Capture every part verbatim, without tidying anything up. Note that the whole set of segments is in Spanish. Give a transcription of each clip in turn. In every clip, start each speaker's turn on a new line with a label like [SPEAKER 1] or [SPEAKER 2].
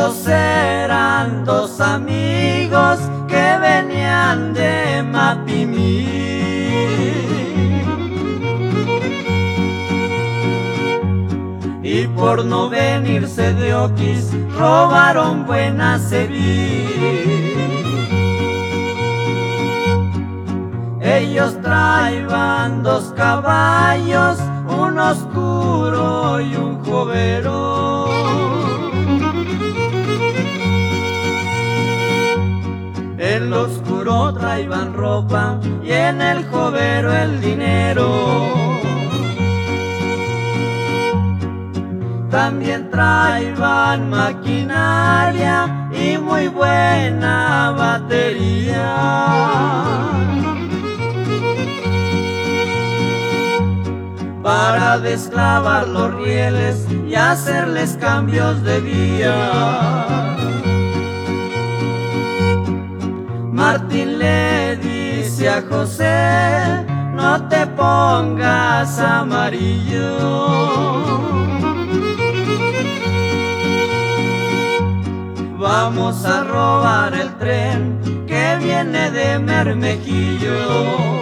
[SPEAKER 1] Estos eran dos amigos que venían de Mapimí. Y por no venirse de Oquis, robaron Buenavista. Ellos traían dos caballos, un oscuro y un jovero. El oscuro traían ropa y en el jovero el dinero. También traían maquinaria y muy buena batería. Para desclavar los rieles y hacerles cambios de vía. Martín le dice a José: no te pongas amarillo. Vamos a robar el tren que viene de Mermejillo.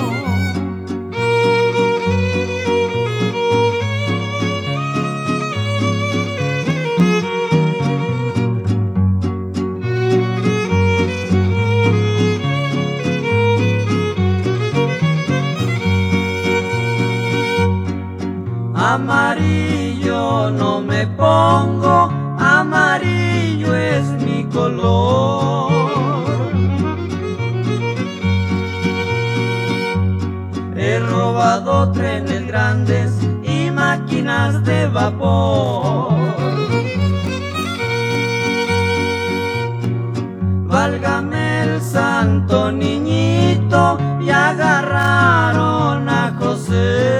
[SPEAKER 1] Amarillo no me pongo, amarillo es mi color. He robado trenes grandes y máquinas de vapor. Válgame el santo niñito, y agarraron a José.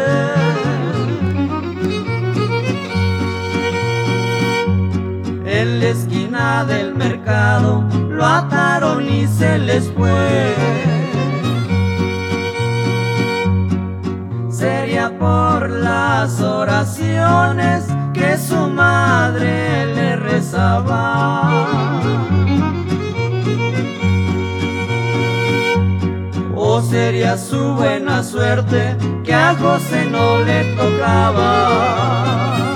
[SPEAKER 1] En la esquina del mercado lo ataron y se les fue. Sería por las oraciones que su madre le rezaba, o sería su buena suerte que a José no le tocaba.